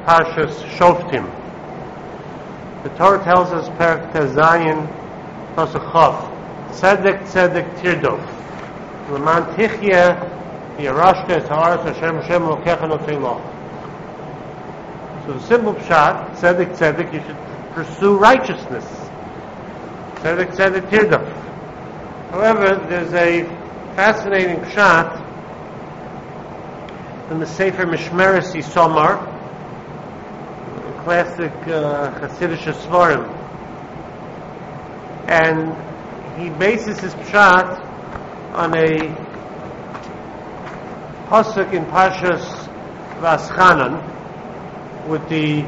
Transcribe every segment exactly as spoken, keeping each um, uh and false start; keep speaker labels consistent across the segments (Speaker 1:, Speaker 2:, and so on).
Speaker 1: Parshas Shoftim. The Torah tells us, Perek Tezayin Pasuk Chof, Tzedek Tzedek Tirdof, L'man Tichye Yerashka Et Haaretz Hashem Hashem Elokecha Notei Lo. So the simple pshat, Tzedek Tzedek, you should pursue righteousness. Tzedek Tzedek Tirdof. However, there's a fascinating pshat in the Sefer Mishmeres Yisomar, a classic uh, Hasidic Svarim, and he bases his pshat on a pasuk in Parshas Vaschanan with the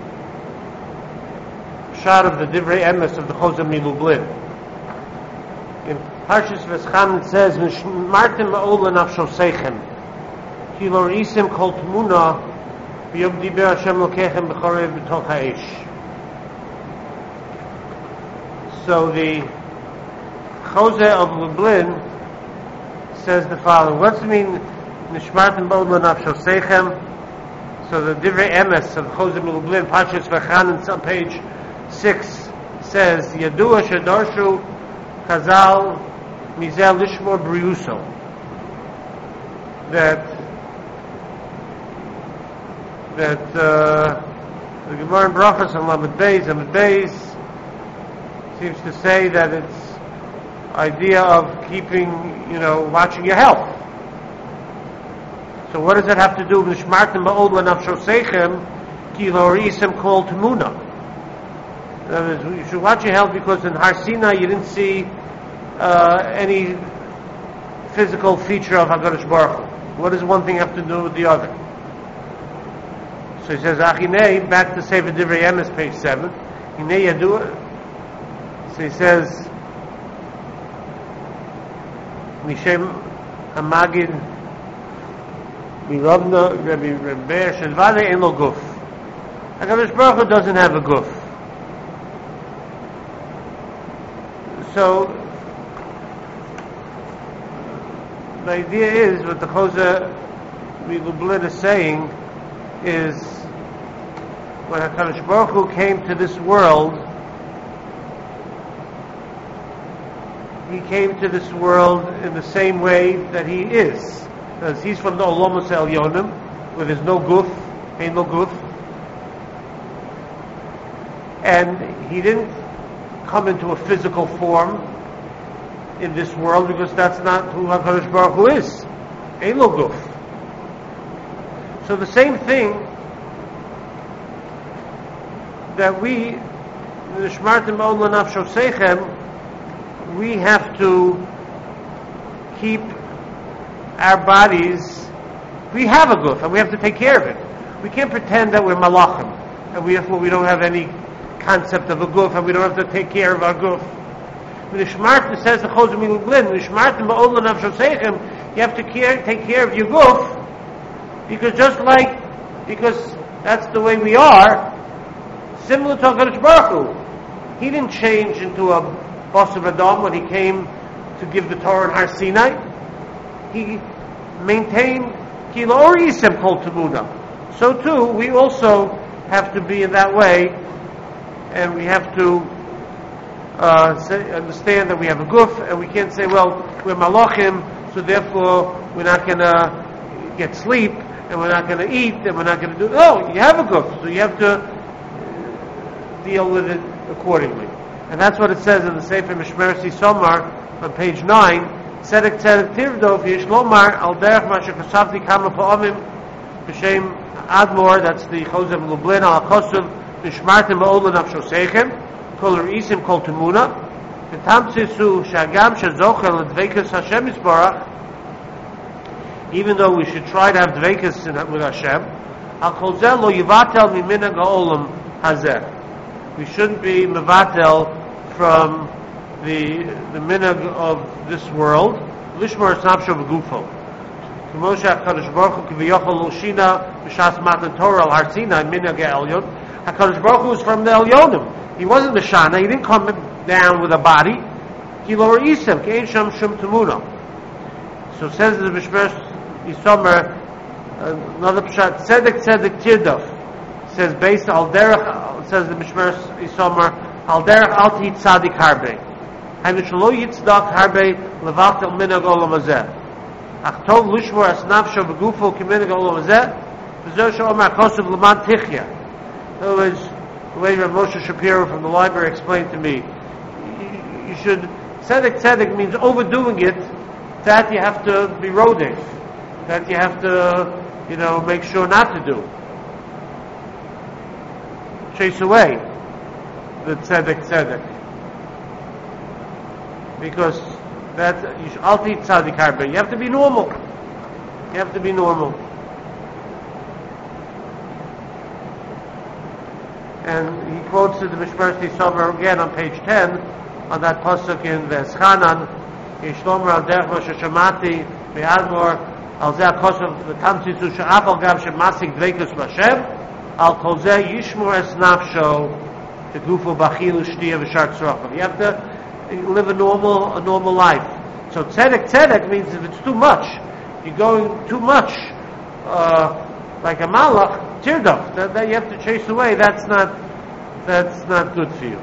Speaker 1: pshat of the Divrei Emes of the Chozeh Milublin. In Parshas Vaschanan it says, "V'shmartem ma'ol lenafshoseichem, ki lo reisim kol tmuna v'yom diber Hashem lokechem b'chorev b'toch ha'esh." So the Chozeh of Lublin says the following. What's it mean, "Nishmartem ma'ol lenafshoseichem"? So the Divrei Emes of Chozeh of Lublin, Parshas Vaschanan, on page six, says, "Yadua shedarshu Chazal Mizel Lishmor Briuso," that that uh, the Gemara in Brachos on Lamed Beis, Lamed Beis seems to say that it's idea of keeping, you know, watching your health. So what does that have to do with Nishmartem Ba'od L'Nafshoseichem Ki Lo Reisim Kol Temuna? In other words, you should watch your health because in Har Sinai you didn't see uh, any physical feature of HaKadosh Baruch Hu. What does one thing have to do with the other? So he says, Achinei, back to Sefer Divrei Emes, page seven, Hinei Yadua. So he says, Mishem Hamagid Mirabna Rabbi Rebbe Shedvade Ein Lo Guf. HaKadosh Baruch Hu doesn't have a guf. So the idea is, what the Chozeh Lublin is saying is, when HaKadosh Baruch Hu came to this world, He came to this world in the same way that He is. Because He's from the Olamos Elyonim, where there's no guf, ain't no guf. And He didn't come into a physical form in this world, because that's not who HaKadosh Baruch Hu is. Ein lo guf. So the same thing that we, Nishmartem Ba'od L'Nafshoseichem, we have to keep our bodies, we have a guf, and we have to take care of it. We can't pretend that we're malachim, and we, therefore we don't have any concept of a guf, and we don't have to take care of our guf. Nishmartem, says the Chozeh Milublin, Nishmartem Ba'od L'Nafshoseichem, you have to care, take care of your guf, because just like, because that's the way we are, similar to HaKadosh Baruch Hu. He didn't change into a Basar Adam when He came to give the Torah in Har Sinai. He maintained Ki Lo Reisim Kol Temuna. So too, we also have to be in that way, and we have to uh, say, understand that we have a guf, and we can't say, well, we're malachim, so therefore we're not going to get sleep, and we're not going to eat, and we're not going to do... No, you have a guf, so you have to deal with it accordingly. And that's what it says in the Sefer Mishmeres Yisomar on page nine. Tzedek tzedek tirdof yesh lomar al derech ma shekasavti kama pa'amim b'shem Admor, that's the Chozeh of Lublin, al HaKosuv Nishmartem Ba'od L'Nafshoseichem kol reisim kol temuna v'tamtzisu shagam shezocher l'dveikus Hashem Yisborach, even though we should try to have dveikus with Hashem, al kol zeh lo yivatel miminag ha'olam hazeh. We shouldn't be mevatel from the the minhag of this world. Lishmor snapsho v'gufo. K'moshe HaKadosh Baruch Hu k'v'yochol loshina b'shas matan Torah al Har Sinai minhag ha'elyon. HaKadosh Baruch Hu was from the Elyonim. He wasn't the Shana. He didn't come down with a body. Ki lo reisim k'ein sham shum temuna. So says the Mishmeres Yisomar, another pshat, tzedek tzedek tirdof. says based al derech, it says the Mishmeres Isomer, al derech al ti tzadik harbe. Hainu shelo yitzdak harbe levat el minag olam hazeh. Ach tov lishmor as nafsho v'gufo k'minag olam hazeh, v'zo she'omar kosev l'man tichya. In other words, the way Rav Moshe Shapiro from the library explained to me, you, you should, tzedek tzedek means overdoing it, that you have to be roding, that you have to, you know, make sure not to do. Chase away the tzedek tzedek. Because that, you should, alti tzadik harbe, you have to be normal. You have to be normal. And he quotes the Mishmeres Isomer again on page ten, on that pasuk in Veschanan, Yishlomer al derech Moshe Shamati ve'admor al zeh kosav v'tamtzitu she'af al gav she'masik dveikus b'Hashem al kol zeh yishmor es nafsho tegufo b'achilu shtiya v'shar tzrochav. You have to live a normal, a normal life. So tzedek tzedek means if it's too much, you're going too much, uh, like a malach, tirdaf, that, that you have to chase away. That's not, that's not good for you.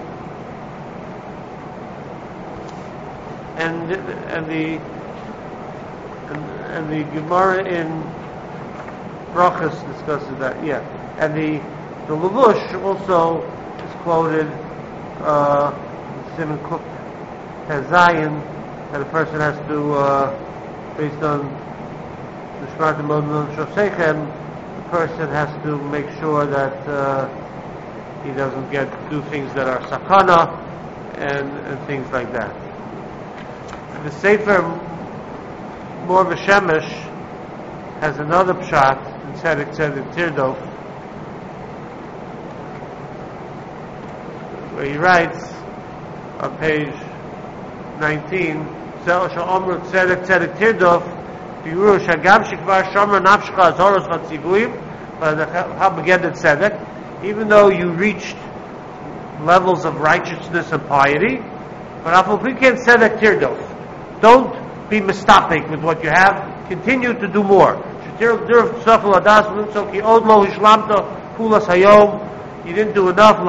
Speaker 1: And and the and, and the Gemara in Brachas discusses that. Yeah, and the the Levush also is quoted. Uh, Simon Cook has Zion that a person has to, uh, based on the Shmata Modon Shosechem, the person has to make sure that uh, he doesn't get do things that are sakana and, and things like that. The Sefer Mor V'Shemesh has another pshat in Tzedek Tzedek Tirdof, where he writes on page nineteen, Zel Sha'omru Tzedek Tzedek Tirdof, Biru Shagam Shikvar Shomer Nafshcha Azoros Vatzivuyim, Habagedet Tzedek, even though you reached levels of righteousness and piety, but Afalpiken Tzedek Tirdof. Don't be mistapik with what you have. Continue to do more. You didn't do enough.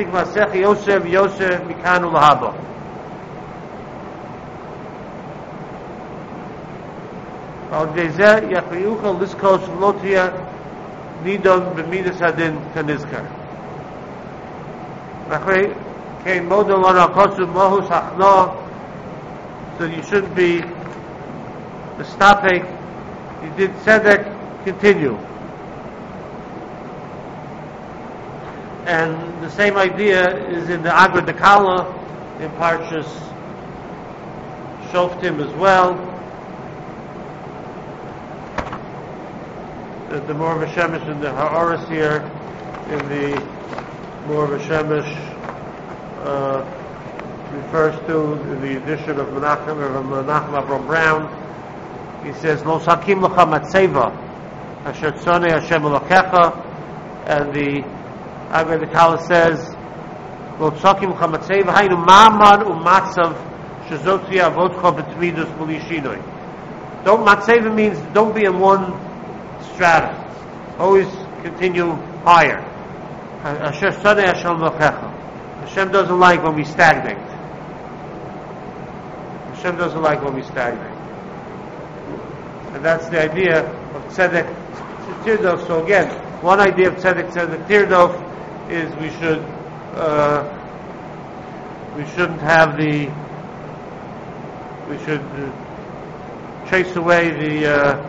Speaker 1: So you shouldn't be mistapik. You did tzedek, continue. And the same idea is in the Agra Dekala, in Parshas Shoftim as well. The, the Mor V'Shemesh in the Ha'aras here, in the Mor V'Shemesh, uh, refers to the edition of Menachem of Menachem Avram Brown. He says, "Lo sakim lecha matzeva, asher tzonei Hashem elokecha," and the Agra Dekala says, "Lo sakim lecha matzeva, haynu ma'amad u'matzav shezot tiyeh avodcha b'tmidus b'li shinoi." Don't matzeva means don't be in one strata. Always continue higher. Asher tzonei Hashem elokecha. Hashem doesn't like when we stagnate. Hashem doesn't like when we stagnate. And that's the idea of tzedek tirdof. So again, one idea of tzedek tzedek tirdof is we should uh, we shouldn't have the we should uh, chase away the uh,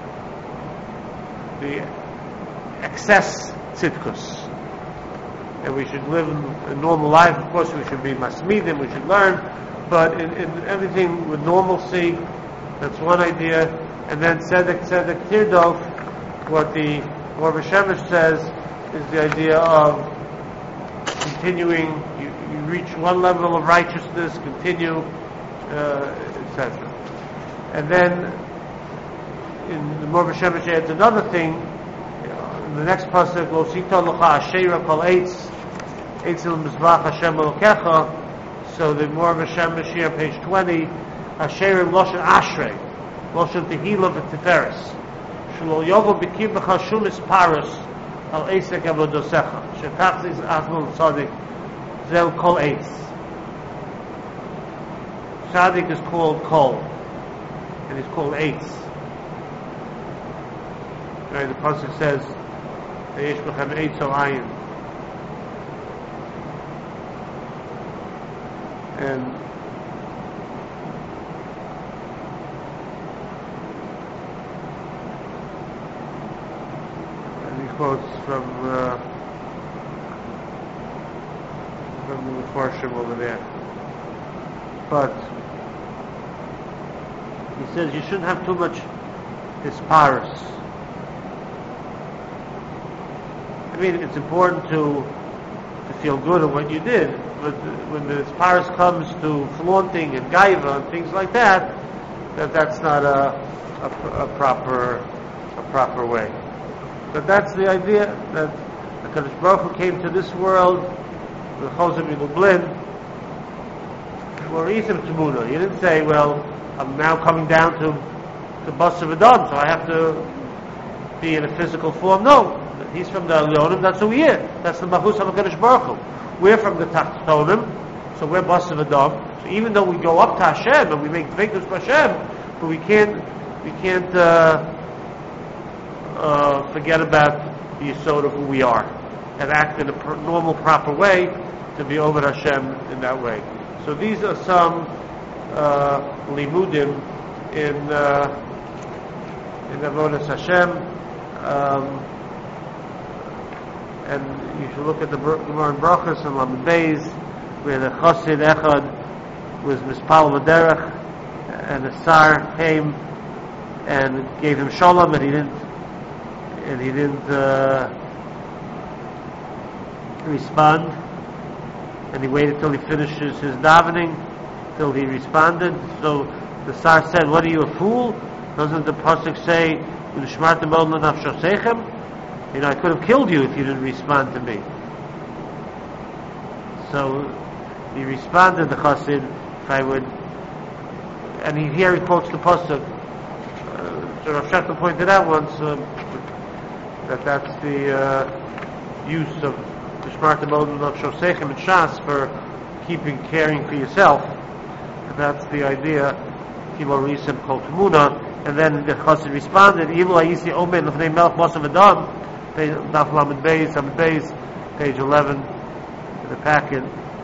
Speaker 1: the excess tzidkus, and we should live a normal life. Of course, we should be masmidim, we should learn, but in, in everything with normalcy. That's one idea. And then tzedek tzedek tirdof, what the Mor V'Shemesh says is the idea of continuing. You, you reach one level of righteousness, continue, uh, et cetera. And then in the Mor V'Shemesh adds another thing. In the next pasuk, Lo sita l'cha asheira kol eitz eitz el mizbach Hashem elokecha. So the Mor V'Shemesh here, page twenty, Asherim loshen ashrei, loshen tehila v'tiferes, shelo yovo b'kir b'cha shumis paris, al eisek avodosecha shekachzis asmul tzadik zeu kol eis. Tzadik is called kol, and he's called eis. Right, the pasuk says, "V'yesh b'chem eitz al ayin," and quotes from uh, from the Mefarshim over there. But he says you shouldn't have too much hisparis. I mean, it's important to to feel good at what you did, but when the hisparis comes to flaunting and gaiva and things like that, that that's not a a, a proper a proper way. But that's the idea, that the Kadosh Baruch Hu came to this world, the Chozim Yilublin, for Isim Tumuna. He didn't say, well, I'm now coming down to to Basar V'Dam, so I have to be in a physical form. No, he's from the Alyonim, that's who he is. That's the Mahus of Kadosh Baruch Hu. We're from the Tachtonim, so we're Basar V'Dam. So even though we go up to Hashem and we make figures for Hashem, but we can't, we can't, uh, Uh, forget about the yesod of who we are and act in a pr- normal, proper way to be over Hashem in that way. So these are some uh, limudim in uh, in Avodas Hashem, um, and you should look at the Gemara in Brachos and Lamed Beis, where the Chassid Echad was mispal v'derech, and the Sar came and gave him shalom, and he didn't. And he didn't uh, respond, and he waited till he finishes his davening, till he responded. So the Sar said, "What are you, a fool? Doesn't the pasuk say, you know, I could have killed you if you didn't respond to me." So he responded, the Chassid, if I would, and he, here he quotes the pasuk. Uh, so Rav Shachar pointed out once. Uh, that that's the uh, use of Bishmarta Moden of Shosechem and Shas for keeping, caring for yourself. And that's the idea, Kimo Risim Kol Tumuna. And then the Chassid responded, Ilu Ayisi Omen L'fnei Melech Mosav Adam, Daf Lamed Beis, Lamed Beis, page eleven in the packet.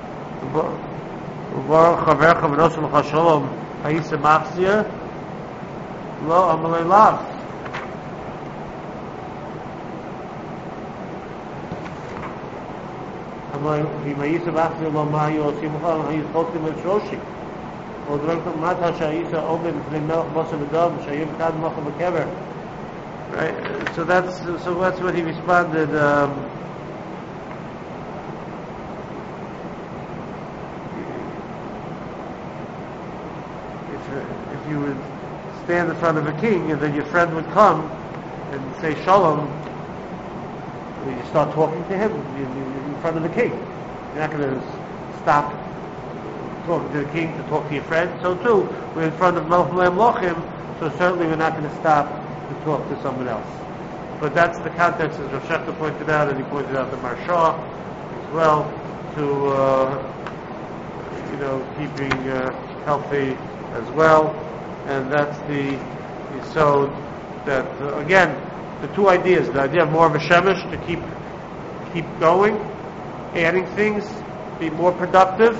Speaker 1: Uvar Chavercha V'nosem L'cha Shalom, Ayisi Machzir, Lo Amalei Lav. אם היית באחרי לו מה היו עושים לך, היו חולקים את שושי. עוד רק מטה שהיית עומד לפני מלך בוסר ודם, שהיו כאן מלך בקבר. Right? So that's, so that's what he responded. Um, if, if you would stand in front of a king and then your friend would come and say shalom, you start talking to him in front of the king. You're not going to stop talking to the king to talk to your friend. So too, we're in front of Melech Lochim, so certainly we're not going to stop to talk to someone else. But that's the context, as Rav Shachar pointed out, and he pointed out the Marsha as well, to uh, you know, keeping uh, healthy as well. And that's the so that uh, again. The two ideas, the idea of more of a shemesh, to keep keep going, adding things, be more productive.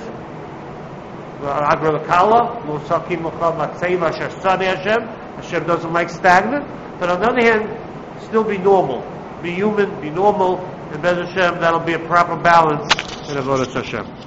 Speaker 1: Hashem doesn't like stagnant, but on the other hand, still be normal, be human, be normal, and Bez Hashem, that'll be a proper balance in Avodas Hashem.